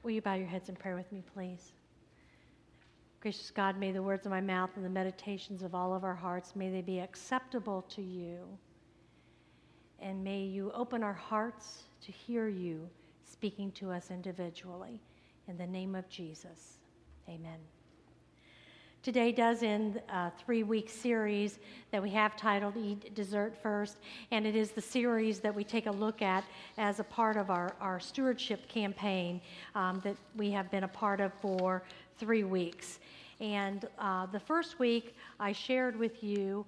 Will you bow your heads in prayer with me, please? Gracious God, may the words of my mouth and the meditations of all of our hearts, may they be acceptable to you. And may you open our hearts to hear you speaking to us individually. In the name of Jesus, amen. Today does end a 3-week series that we have titled Eat Dessert First, and it is the series that we take a look at as a part of our stewardship campaign that we have been a part of for 3 weeks. And the first week I shared with you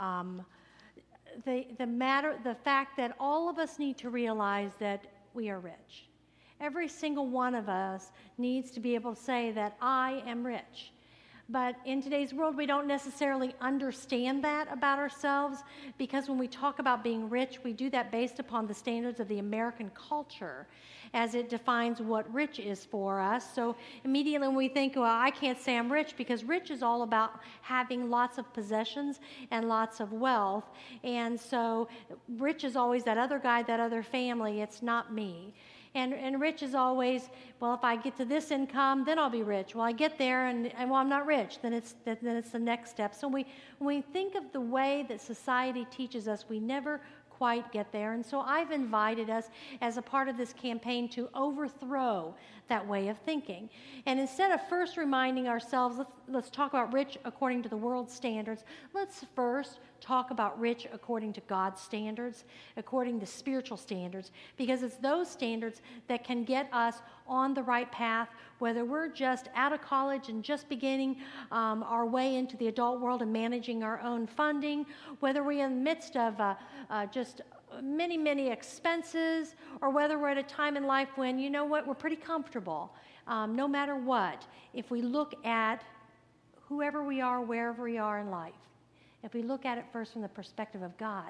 the fact that all of us need to realize that we are rich. Every single one of us needs to be able to say that I am rich. But in today's world, we don't necessarily understand that about ourselves, because when we talk about being rich, we do that based upon the standards of the American culture as it defines what rich is for us. So immediately when we think, well, I can't say I'm rich, because rich is all about having lots of possessions and lots of wealth. And so rich is always that other guy, that other family. It's not me. And rich is always, well, if I get to this income, then I'll be rich. Well, I get there, and well, I'm not rich. Then it's the next step. So when we think of the way that society teaches us, we never quite get there. And so I've invited us as a part of this campaign to overthrow that way of thinking. And instead of first reminding ourselves, let's talk about rich according to the world's standards, let's first talk about rich according to God's standards, according to spiritual standards, because it's those standards that can get us on the right path, whether we're just out of college and just beginning our way into the adult world and managing our own funding, whether we're in the midst of just many, many expenses, or whether we're at a time in life when, you know what, we're pretty comfortable. No matter what, if we look at whoever we are, wherever we are in life, if we look at it first from the perspective of God,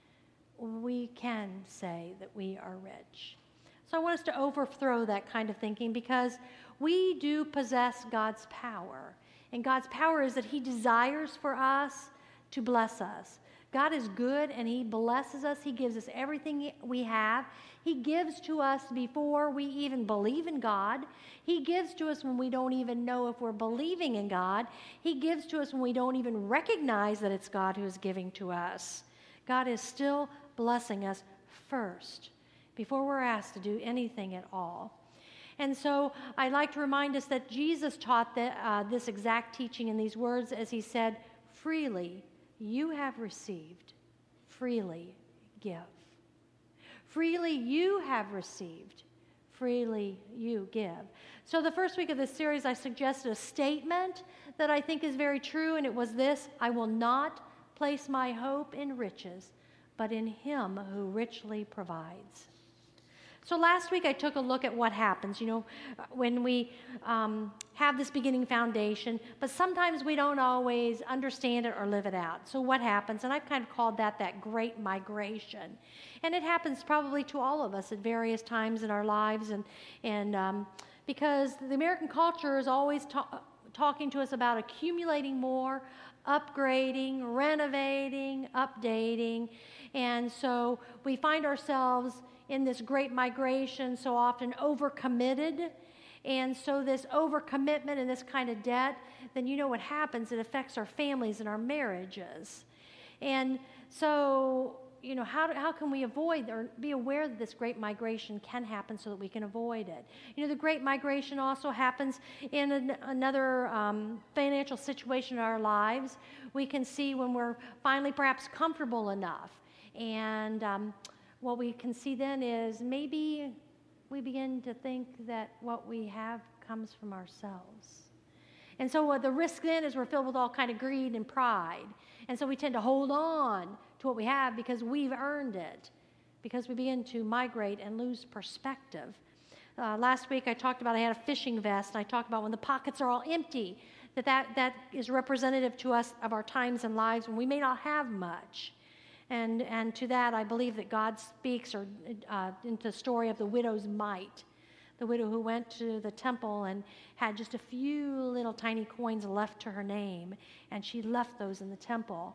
we can say that we are rich. So I want us to overthrow that kind of thinking, because we do possess God's power. And God's power is that He desires for us to bless us. God is good, and He blesses us. He gives us everything we have. He gives to us before we even believe in God. He gives to us when we don't even know if we're believing in God. He gives to us when we don't even recognize that it's God who is giving to us. God is still blessing us first before we're asked to do anything at all. And so I'd like to remind us that Jesus taught this exact teaching in these words as He said, "Freely you have received, freely give." Freely you have received, freely you give. So the first week of this series, I suggested a statement that I think is very true, and it was this: I will not place my hope in riches, but in Him who richly provides. So last week I took a look at what happens, when we have this beginning foundation, but sometimes we don't always understand it or live it out. So what happens? And I've kind of called that great migration. And it happens probably to all of us at various times in our lives, and because the American culture is always talking to us about accumulating more, upgrading, renovating, updating, and so we find ourselves in this great migration so often overcommitted. And so this overcommitment and this kind of debt, then you know what happens. It affects our families and our marriages. And so, how can we avoid or be aware that this great migration can happen so that we can avoid it? The great migration also happens in another financial situation in our lives. We can see when we're finally perhaps comfortable enough. And what we can see then is maybe we begin to think that what we have comes from ourselves. And so what the risk then is we're filled with all kind of greed and pride. And so we tend to hold on to what we have because we've earned it, because we begin to migrate and lose perspective. Last week I talked about, I had a fishing vest, and I talked about when the pockets are all empty, that is representative to us of our times and lives when we may not have much. And to that, I believe that God speaks into the story of the widow's mite, the widow who went to the temple and had just a few little tiny coins left to her name, and she left those in the temple.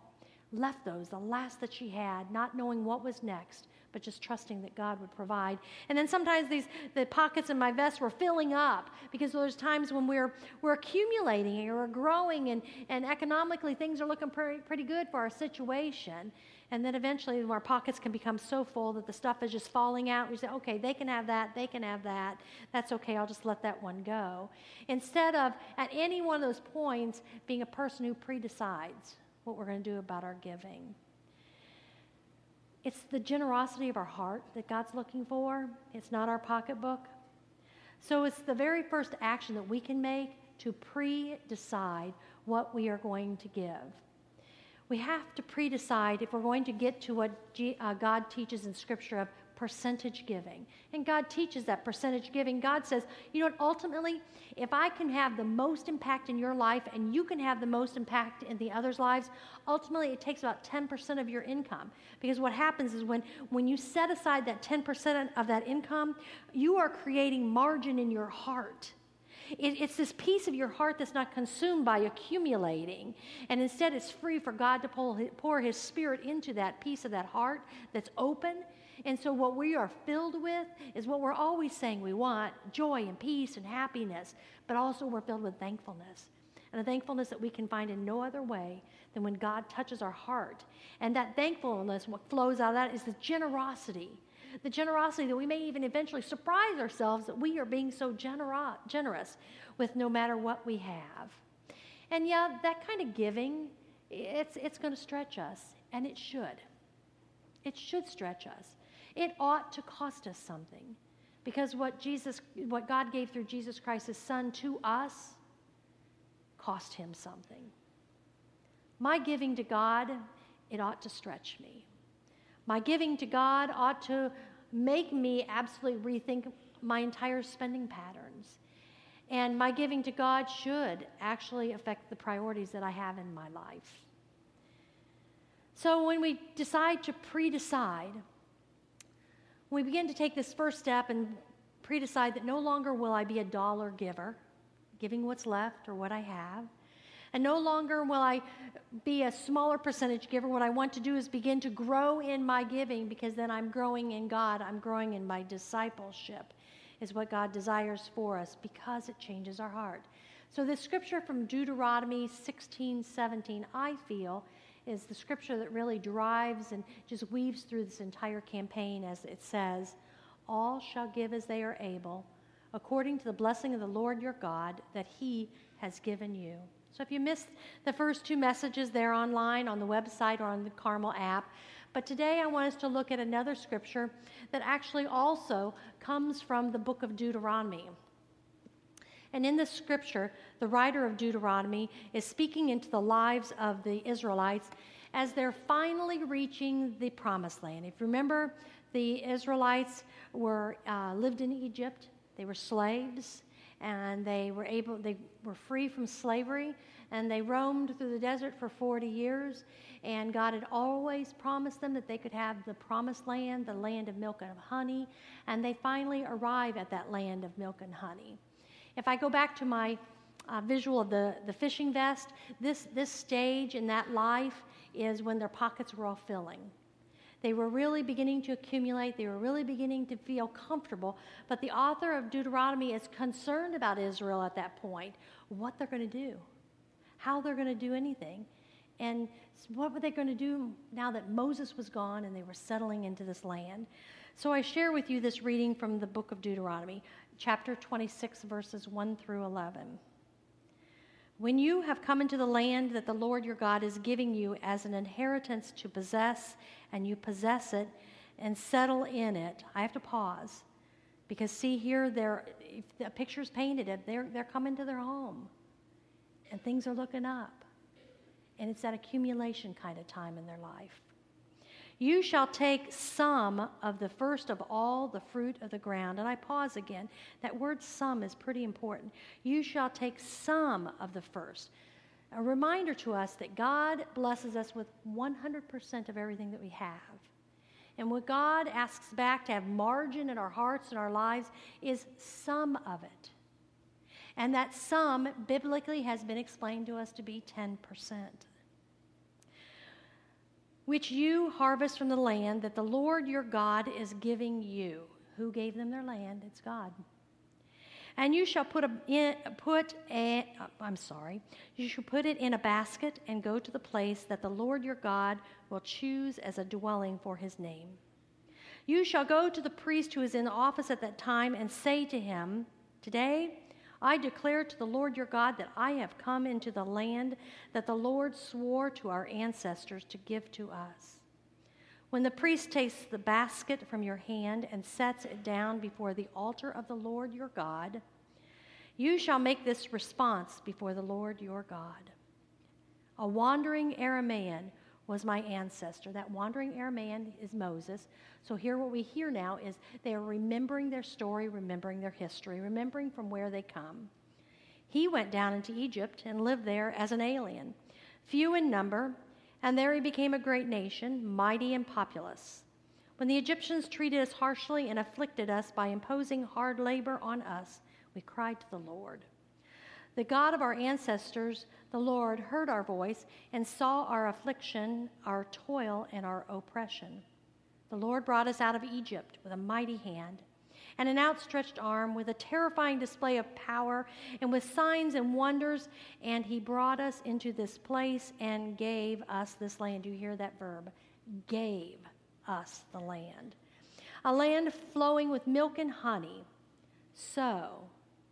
left those, the last that she had, not knowing what was next, but just trusting that God would provide. And then sometimes the pockets in my vest were filling up, because there's times when we're accumulating and we're growing, and economically things are looking pretty good for our situation. And then eventually our pockets can become so full that the stuff is just falling out. We say, okay, they can have that, they can have that. That's okay, I'll just let that one go. Instead of, at any one of those points, being a person who pre-decides what we're going to do about our giving. It's the generosity of our heart that God's looking for. It's not our pocketbook. So it's the very first action that we can make to pre-decide what we are going to give. We have to pre-decide if we're going to get to what God teaches in Scripture of percentage giving. And God teaches that percentage giving. God says, you know what, ultimately, if I can have the most impact in your life and you can have the most impact in the others' lives, ultimately it takes about 10% of your income. Because what happens is when you set aside that 10% of that income, you are creating margin in your heart. It's this piece of your heart that's not consumed by accumulating, and instead it's free for God to pour His Spirit into that piece of that heart that's open. And so what we are filled with is what we're always saying we want, joy and peace and happiness, but also we're filled with thankfulness. And a thankfulness that we can find in no other way than when God touches our heart. And that thankfulness, what flows out of that is the generosity. The generosity that we may even eventually surprise ourselves that we are being so generous with no matter what we have. And yeah, that kind of giving, it's going to stretch us, and it should. It should stretch us. It ought to cost us something, because what God gave through Jesus Christ, His Son, to us, cost Him something. My giving to God, it ought to stretch me. My giving to God ought to make me absolutely rethink my entire spending patterns. And my giving to God should actually affect the priorities that I have in my life. So when we decide to pre-decide, we begin to take this first step and pre-decide that no longer will I be a dollar giver, giving what's left or what I have. And no longer will I be a smaller percentage giver. What I want to do is begin to grow in my giving, because then I'm growing in God. I'm growing in my discipleship, is what God desires for us, because it changes our heart. So this scripture from Deuteronomy 16:17, I feel, is the scripture that really drives and just weaves through this entire campaign, as it says, all shall give as they are able, according to the blessing of the Lord your God that He has given you. So if you missed the first two messages, they're online on the website or on the Carmel app. But today I want us to look at another scripture that actually also comes from the book of Deuteronomy. And in this scripture, the writer of Deuteronomy is speaking into the lives of the Israelites as they're finally reaching the promised land. If you remember, the Israelites lived in Egypt. They were slaves. And they were free from slavery, and they roamed through the desert for 40 years, and God had always promised them that they could have the promised land, the land of milk and of honey, and they finally arrive at that land of milk and honey. If I go back to my visual of the fishing vest, this stage in that life is when their pockets were all filling. They were really beginning to accumulate. They were really beginning to feel comfortable. But the author of Deuteronomy is concerned about Israel at that point, what they're going to do, how they're going to do anything, and what were they going to do now that Moses was gone and they were settling into this land. So I share with you this reading from the book of Deuteronomy, chapter 26, verses 1 through 11. When you have come into the land that the Lord your God is giving you as an inheritance to possess, and you possess it and settle in it. I have to pause, because see here, if the picture's painted, they're coming to their home, and things are looking up, and it's that accumulation kind of time in their life. You shall take some of the first of all the fruit of the ground. And I pause again. That word some is pretty important. You shall take some of the first. A reminder to us that God blesses us with 100% of everything that we have. And what God asks back to have margin in our hearts and our lives is some of it. And that some biblically has been explained to us to be 10%. which you harvest from the land that the Lord your God is giving you. Who gave them their land? It's God. And you shall put it in a basket and go to the place that the Lord your God will choose as a dwelling for his name. You shall go to the priest who is in office at that time and say to him, Today I declare to the Lord your God that I have come into the land that the Lord swore to our ancestors to give to us. When the priest takes the basket from your hand and sets it down before the altar of the Lord your God, you shall make this response before the Lord your God. A wandering Aramaean was my ancestor. That wandering Aramaean is Moses. So here what we hear now is they are remembering their story, remembering their history, remembering from where they come. He went down into Egypt and lived there as an alien, few in number, and there he became a great nation, mighty and populous. When the Egyptians treated us harshly and afflicted us by imposing hard labor on us, we cried to the Lord. The God of our ancestors, the Lord, heard our voice and saw our affliction, our toil, and our oppression. The Lord brought us out of Egypt with a mighty hand and an outstretched arm, with a terrifying display of power and with signs and wonders, and he brought us into this place and gave us this land. Do you hear that verb? Gave us the land. A land flowing with milk and honey. So,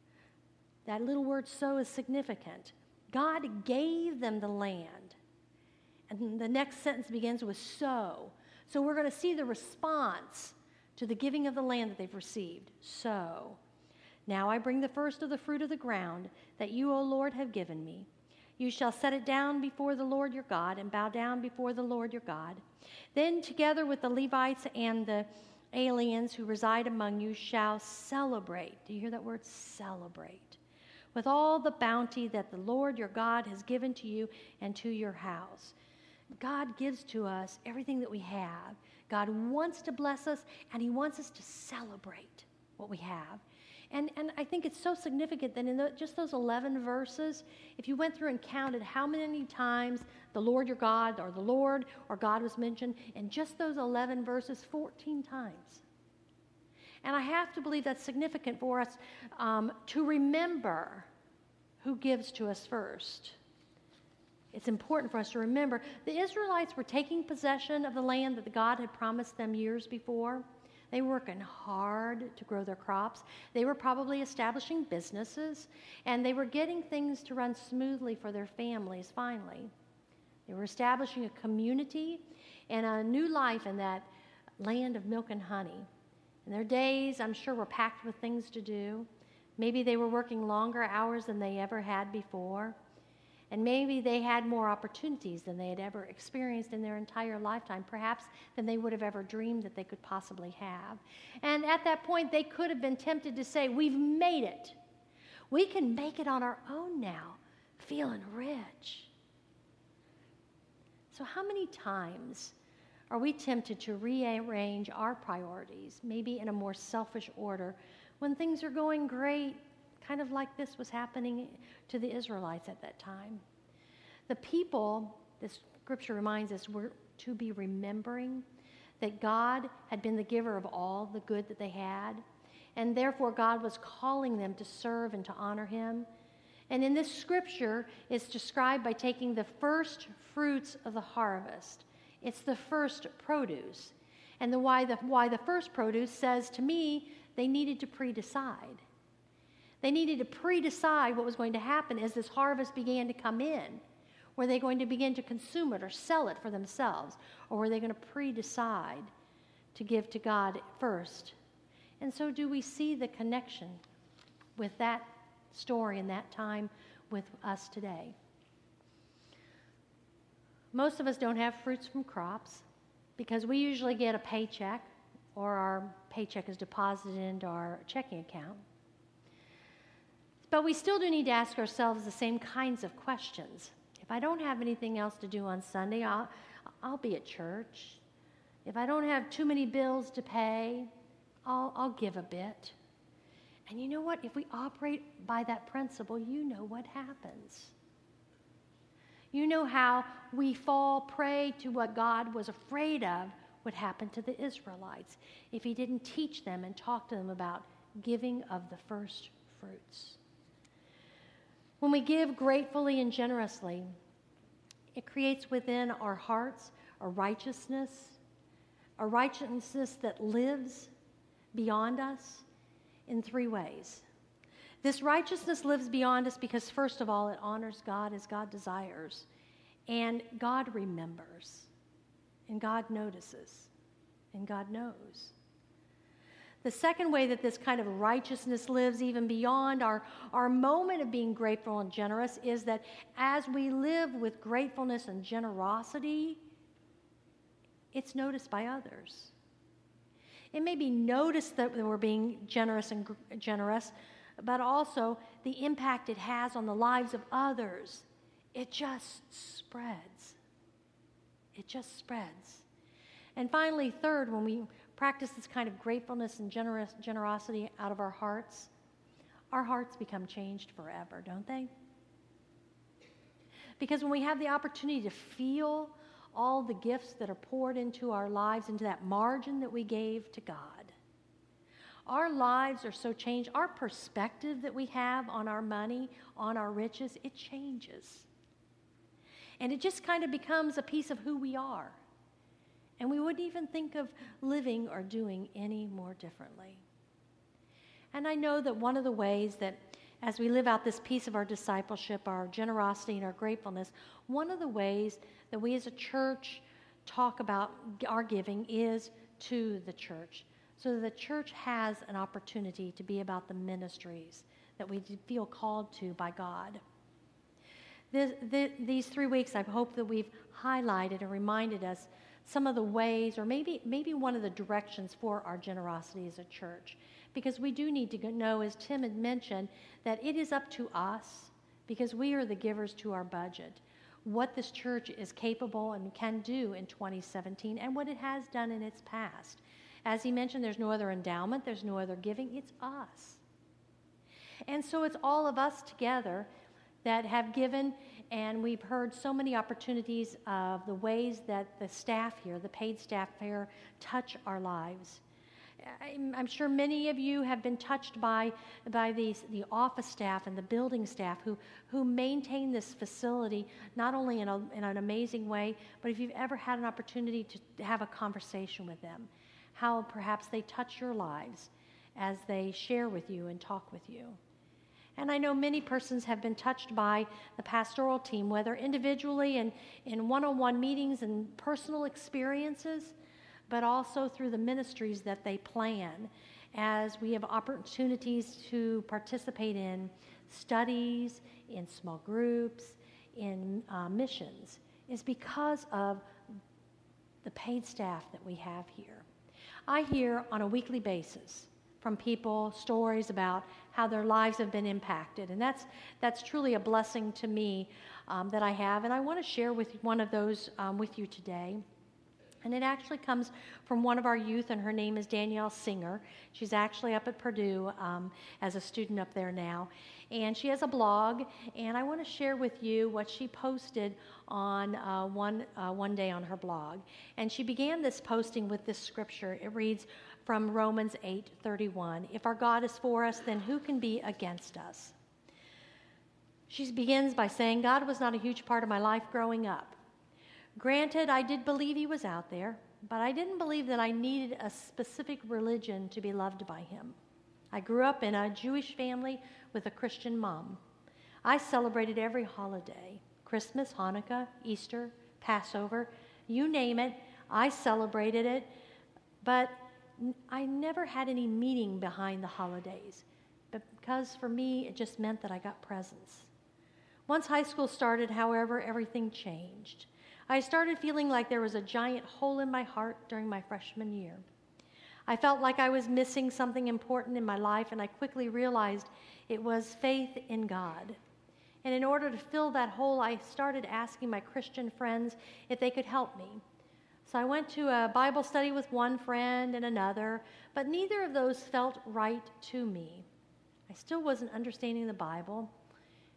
that little word so is significant. God gave them the land. And the next sentence begins with so. So we're going to see the response to the giving of the land that they've received. So, now I bring the first of the fruit of the ground that you, O Lord, have given me. You shall set it down before the Lord your God and bow down before the Lord your God. Then together with the Levites and the aliens who reside among you shall celebrate. Do you hear that word? Celebrate. With all the bounty that the Lord your God has given to you and to your house. God gives to us everything that we have. God wants to bless us, and he wants us to celebrate what we have. And I think it's so significant that in just those 11 verses, if you went through and counted how many times the Lord your God or the Lord or God was mentioned, in just those 11 verses, 14 times. And I have to believe that's significant for us to remember who gives to us first. It's important for us to remember the Israelites were taking possession of the land that God had promised them years before. They were working hard to grow their crops. They were probably establishing businesses, and they were getting things to run smoothly for their families finally. They were establishing a community and a new life in that land of milk and honey. And their days, I'm sure, were packed with things to do. Maybe they were working longer hours than they ever had before. And maybe they had more opportunities than they had ever experienced in their entire lifetime, perhaps than they would have ever dreamed that they could possibly have. And at that point, they could have been tempted to say, we've made it. We can make it on our own now, feeling rich. So how many times are we tempted to rearrange our priorities, maybe in a more selfish order, when things are going great, kind of like this was happening to the Israelites at that time? The people, this scripture reminds us, were to be remembering that God had been the giver of all the good that they had, and therefore God was calling them to serve and to honor him. And in this scripture, it's described by taking the first fruits of the harvest. It's the first produce. And why the first produce says to me they needed to pre-decide. They needed to pre-decide what was going to happen as this harvest began to come in. Were they going to begin to consume it or sell it for themselves? Or were they going to pre-decide to give to God first? And so do we see the connection with that story and that time with us today? Most of us don't have fruits from crops because we usually get a paycheck or our paycheck is deposited into our checking account. But we still do need to ask ourselves the same kinds of questions. If I don't have anything else to do on Sunday, I'll be at church. If I don't have too many bills to pay, I'll give a bit. And you know what? If we operate by that principle, you know what happens. You know how we fall prey to what God was afraid of would happen to the Israelites if he didn't teach them and talk to them about giving of the first fruits. When we give gratefully and generously, it creates within our hearts a righteousness that lives beyond us in three ways. This righteousness lives beyond us because, first of all, it honors God as God desires, and God remembers, and God notices, and God knows. The second way that this kind of righteousness lives even beyond our moment of being grateful and generous is that as we live with gratefulness and generosity, it's noticed by others. It may be noticed that we're being generous, but also the impact it has on the lives of others. It just spreads. It just spreads. And finally, third, when we practice this kind of gratefulness and generosity out of our hearts become changed forever, don't they? Because when we have the opportunity to feel all the gifts that are poured into our lives, into that margin that we gave to God, our lives are so changed. Our perspective that we have on our money, on our riches, it changes. And it just kind of becomes a piece of who we are. And we wouldn't even think of living or doing any more differently. And I know that one of the ways that as we live out this piece of our discipleship, our generosity and our gratefulness, one of the ways that we as a church talk about our giving is to the church. So that the church has an opportunity to be about the ministries that we feel called to by God. These 3 weeks, I hope that we've highlighted and reminded us some of the ways, or maybe one of the directions for our generosity as a church. Because we do need to know, as Tim had mentioned, that it is up to us, because we are the givers to our budget, what this church is capable and can do in 2017 and what it has done in its past. As he mentioned, there's no other endowment, there's no other giving, it's us. And so it's all of us together that have given, and we've heard so many opportunities of the ways that the staff here, the paid staff here, touch our lives. I'm sure many of you have been touched by the office staff and the building staff who maintain this facility, not only in an amazing way, but if you've ever had an opportunity to have a conversation with them, how perhaps they touch your lives as they share with you and talk with you. And I know many persons have been touched by the pastoral team, whether individually and in one-on-one meetings and personal experiences, but also through the ministries that they plan as we have opportunities to participate in studies, in small groups, in missions, is because of the paid staff that we have here. I hear on a weekly basis from people stories about how their lives have been impacted, and that's truly a blessing to me that I have, and I want to share with one of those with you today. And it actually comes from one of our youth, and her name is Danielle Singer. She's actually up at Purdue as a student up there now, and she has a blog, and I want to share with you what she posted on one day on her blog. And she began this posting with this scripture. It reads from Romans 8:31, "If our God is for us, then who can be against us?" She begins by saying, "God was not a huge part of my life growing up. Granted, I did believe he was out there, but I didn't believe that I needed a specific religion to be loved by him. I grew up in a Jewish family with a Christian mom. I celebrated every holiday, Christmas, Hanukkah, Easter, Passover, you name it, I celebrated it, but I never had any meaning behind the holidays, but because for me, it just meant that I got presents. Once high school started, however, everything changed. I started feeling like there was a giant hole in my heart during my freshman year. I felt like I was missing something important in my life, and I quickly realized it was faith in God. And in order to fill that hole, I started asking my Christian friends if they could help me. So I went to a Bible study with one friend and another, but neither of those felt right to me. I still wasn't understanding the Bible,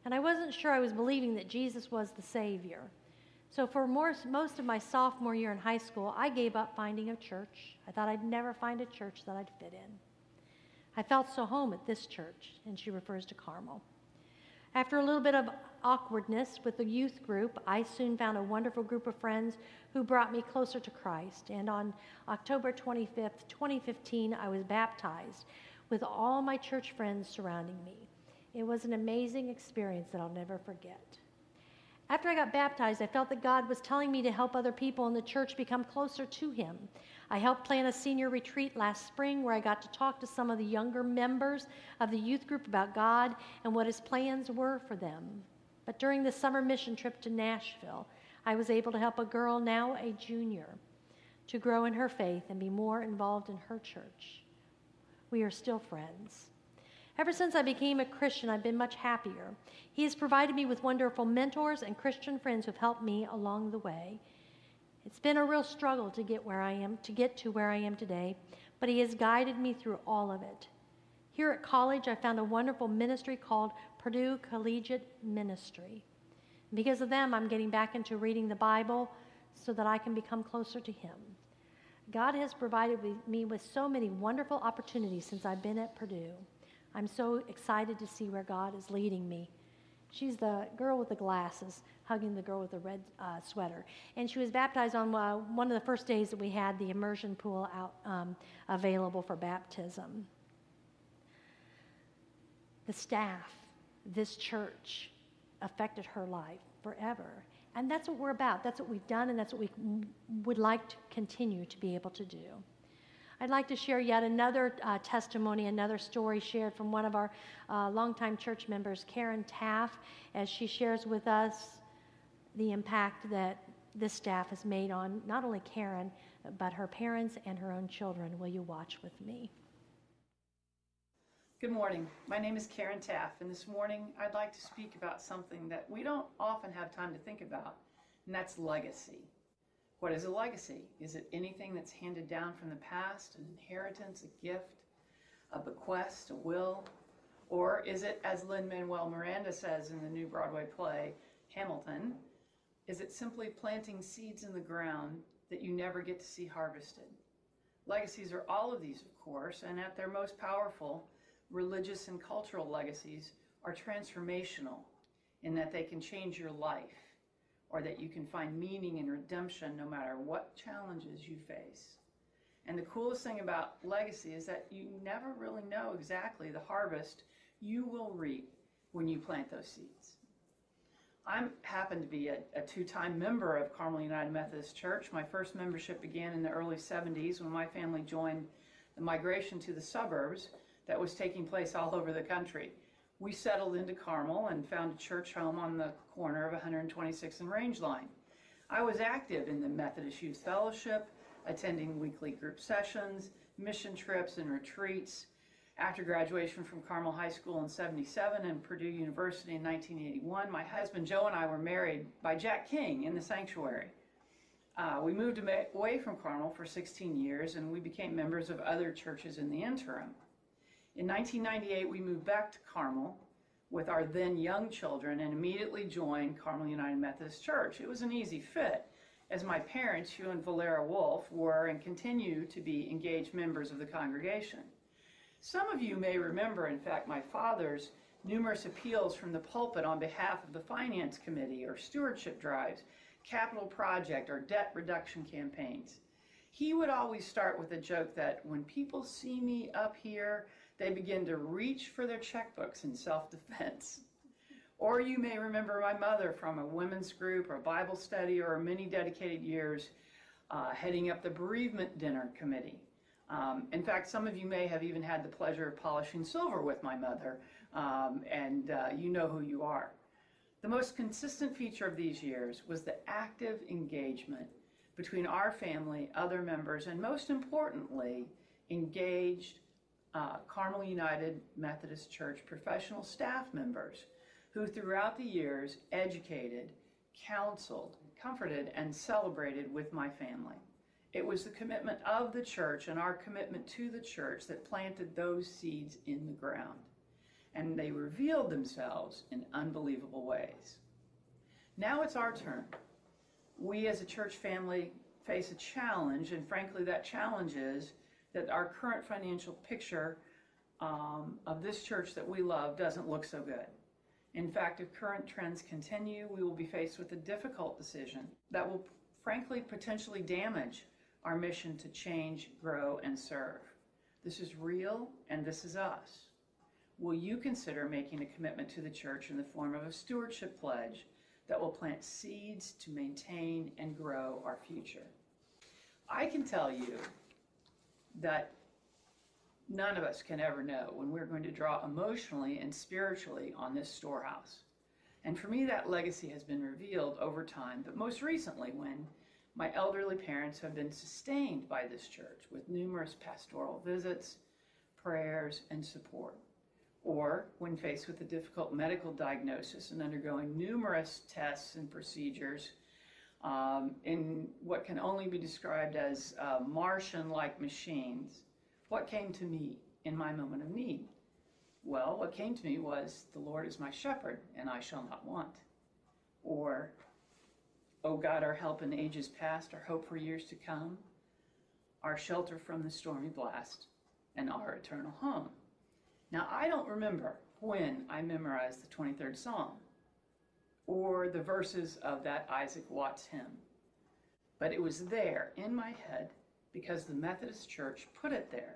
And I wasn't sure I was believing that Jesus was the Savior. So for most of my sophomore year in high school, I gave up finding a church. I thought I'd never find a church that I'd fit in. I felt so home at this church, and she refers to Carmel. After a little bit of awkwardness with the youth group, I soon found a wonderful group of friends who brought me closer to Christ. And on October 25th, 2015, I was baptized with all my church friends surrounding me. It was an amazing experience that I'll never forget. After I got baptized, I felt that God was telling me to help other people in the church become closer to Him. I helped plan a senior retreat last spring where I got to talk to some of the younger members of the youth group about God and what His plans were for them. But during the summer mission trip to Nashville, I was able to help a girl, now a junior, to grow in her faith and be more involved in her church. We are still friends. Ever since I became a Christian, I've been much happier. He has provided me with wonderful mentors and Christian friends who have helped me along the way. It's been a real struggle to get to where I am today, but He has guided me through all of it. Here at college, I found a wonderful ministry called Purdue Collegiate Ministry. And because of them, I'm getting back into reading the Bible so that I can become closer to Him. God has provided me with so many wonderful opportunities since I've been at Purdue. I'm so excited to see where God is leading me. She's the girl with the glasses hugging the girl with the red sweater. And she was baptized on one of the first days that we had the immersion pool out available for baptism. The staff, this church, affected her life forever. And that's what we're about. That's what we've done, and that's what we would like to continue to be able to do. I'd like to share yet another testimony, another story shared from one of our longtime church members, Karen Taff, as she shares with us the impact that this staff has made on not only Karen, but her parents and her own children. Will you watch with me? Good morning. My name is Karen Taff, and this morning I'd like to speak about something that we don't often have time to think about, and that's legacy. What is a legacy? Is it anything that's handed down from the past, an inheritance, a gift, a bequest, a will? Or is it, as Lin-Manuel Miranda says in the new Broadway play, Hamilton, is it simply planting seeds in the ground that you never get to see harvested? Legacies are all of these, of course, and at their most powerful, religious and cultural legacies are transformational in that they can change your life, or that you can find meaning and redemption no matter what challenges you face. And the coolest thing about legacy is that you never really know exactly the harvest you will reap when you plant those seeds. I happen to be a two-time member of Carmel United Methodist Church. My first membership began in the early 70s when my family joined the migration to the suburbs that was taking place all over the country. We settled into Carmel and found a church home on the corner of 126th and Rangeline. I was active in the Methodist Youth Fellowship, attending weekly group sessions, mission trips, and retreats. After graduation from Carmel High School in '77 and Purdue University in 1981, my husband Joe and I were married by Jack King in the sanctuary. We moved away from Carmel for 16 years, and we became members of other churches in the interim. In 1998, we moved back to Carmel with our then young children and immediately joined Carmel United Methodist Church. It was an easy fit, as my parents, Hugh and Valera Wolf, were and continue to be engaged members of the congregation. Some of you may remember, in fact, my father's numerous appeals from the pulpit on behalf of the Finance Committee or stewardship drives, capital project, or debt reduction campaigns. He would always start with a joke that when people see me up here, they begin to reach for their checkbooks in self-defense. Or you may remember my mother from a women's group or Bible study or many dedicated years heading up the bereavement dinner committee. In fact, some of you may have even had the pleasure of polishing silver with my mother, and you know who you are. The most consistent feature of these years was the active engagement between our family, other members, and most importantly, engaged Carmel United Methodist Church professional staff members who throughout the years educated, counseled, comforted, and celebrated with my family. It was the commitment of the church and our commitment to the church that planted those seeds in the ground. and they revealed themselves in unbelievable ways. Now it's our turn. We as a church family face a challenge, and frankly, that challenge is that our current financial picture of this church that we love doesn't look so good. In fact, if current trends continue, we will be faced with a difficult decision that will frankly potentially damage our mission to change, grow, and serve. This is real, and this is us. Will you consider making a commitment to the church in the form of a stewardship pledge that will plant seeds to maintain and grow our future? I can tell you that none of us can ever know when we're going to draw emotionally and spiritually on this storehouse. And for me, that legacy has been revealed over time, but most recently when my elderly parents have been sustained by this church with numerous pastoral visits, prayers, and support. Or when faced with a difficult medical diagnosis and undergoing numerous tests and procedures in what can only be described as Martian-like machines, what came to me in my moment of need? Well, what came to me was, the Lord is my shepherd, and I shall not want. Or, O God, our help in ages past, our hope for years to come, our shelter from the stormy blast, and our eternal home. Now, I don't remember when I memorized the 23rd Psalm or the verses of that Isaac Watts hymn, but it was there in my head because the Methodist Church put it there.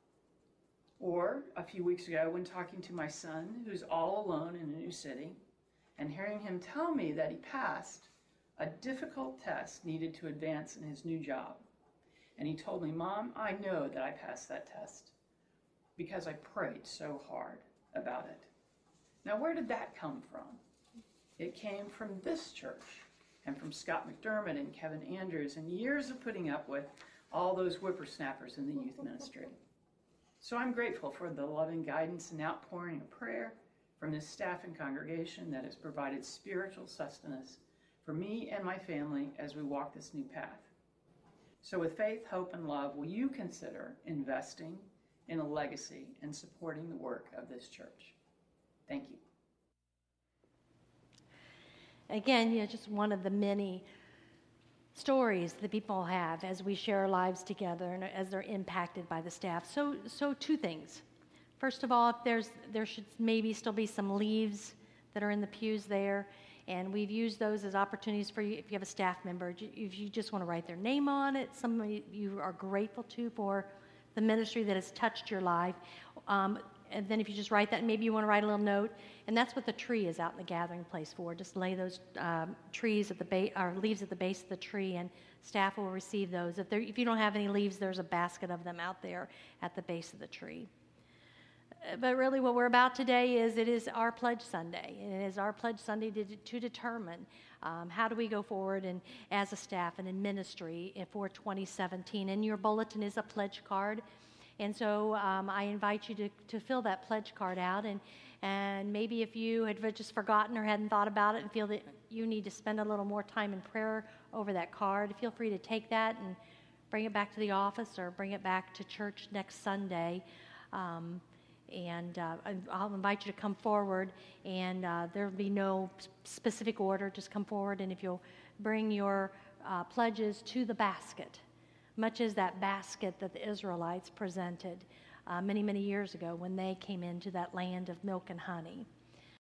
Or a few weeks ago when talking to my son, who's all alone in a new city, and hearing him tell me that he passed a difficult test needed to advance in his new job. And he told me, Mom, I know that I passed that test because I prayed so hard about it. Now, where did that come from? It came from this church and from Scott McDermott and Kevin Andrews and years of putting up with all those whippersnappers in the youth ministry. So I'm grateful for the loving guidance and outpouring of prayer from this staff and congregation that has provided spiritual sustenance for me and my family as we walk this new path. So with faith, hope, and love, will you consider investing in a legacy and supporting the work of this church? Thank you. Again, just one of the many stories that people have as we share our lives together and as they're impacted by the staff. So two things. First of all, if there should maybe still be some leaves that are in the pews there, and we've used those as opportunities for you if you have a staff member, if you just want to write their name on it, somebody you are grateful to for the ministry that has touched your life. And then if you just write that, maybe you want to write a little note, and that's what the tree is out in the gathering place for. Just lay those trees at the base, or leaves at the base of the tree, and staff will receive those. If you don't have any leaves, there's a basket of them out there at the base of the tree. But really what we're about today is it is our Pledge Sunday. And it is our Pledge Sunday to determine how do we go forward and as a staff and in ministry for 2017. And your bulletin is a pledge card. And so I invite you to fill that pledge card out. And maybe if you had just forgotten or hadn't thought about it and feel that you need to spend a little more time in prayer over that card, feel free to take that and bring it back to the office or bring it back to church next Sunday. And I'll invite you to come forward, and there will be no specific order. Just come forward, and if you'll bring your pledges to the basket, much as that basket that the Israelites presented many, many years ago when they came into that land of milk and honey.